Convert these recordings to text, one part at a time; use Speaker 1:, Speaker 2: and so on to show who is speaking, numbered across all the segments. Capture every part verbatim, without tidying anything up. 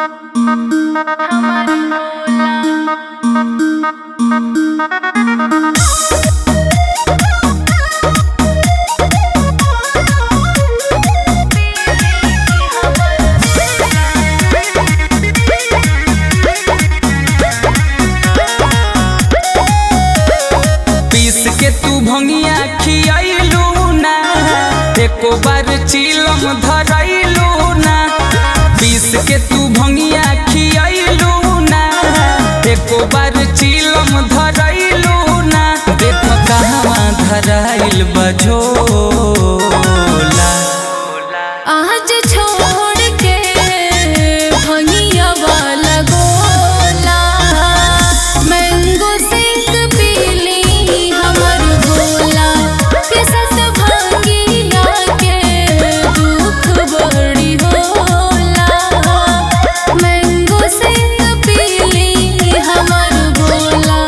Speaker 1: के तू भंगिया खियाइलू ना, एको बार चिलम धरैलू ना। पीस के तू भंगिया खियाइलू ना, एको बार चिलम धरैलू ना। देख कहवा धराइल बझोला,
Speaker 2: आज छोड़ के भंगिया वाला गोला। मैंगो सिंग पीली हमर भोला, पिसत भंगिया के दुख बड़ी होला। मैंगो सिंग पीली हमर भोला।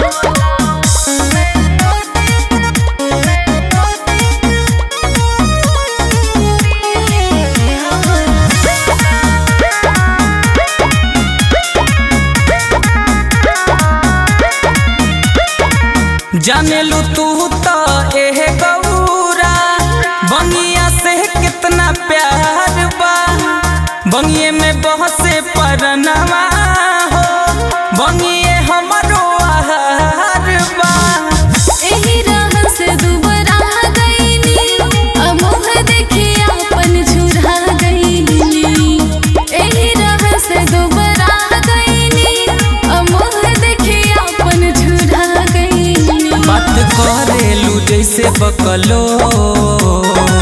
Speaker 1: जानेलू तू तो एह गौरा, बंगिया से कितना प्यार बा। बंगिए में बहसे परनवा हो, बंगिए हमरो आहार बा।
Speaker 2: एही राह से दुबरा गईली, अमोह देखी अपन झुरा गईली। एही राह से दुबरा गईली, अमोह देखी अपन झुरा गईली।
Speaker 1: बात करेलू जैसे बकलोला,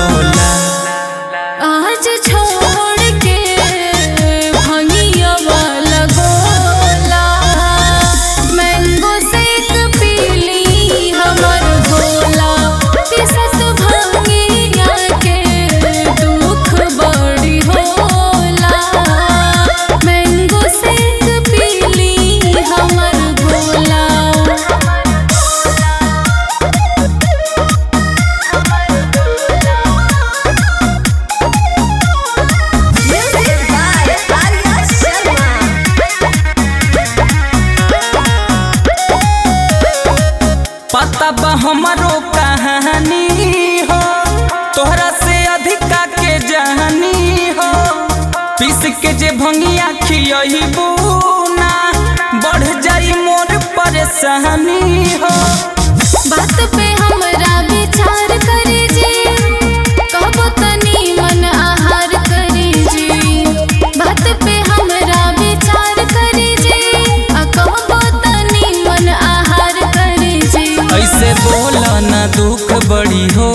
Speaker 2: आज छोड़ के भंगिया वाला गोला। मैंगो शेक पीली हमर भोला, पिसत भंगिया के दुख बड़ी होला। मैंगो शेक पीली हमर भोला।
Speaker 1: पता बा हमरो कहानी हो, तोहरा से अधिका के जानी हो। पीस के जे भंगिया खियबू ना, बढ़ जाई मोर परेशानी हो।
Speaker 2: बात पे हमरा विचार करे जी, कहबो तनी मन आहार करे जी। बात पे हमरा विचार करे जी, आ कहबो तनी मन आहार करे जी।
Speaker 1: ऐसे बोला ना दुख बड़ी हो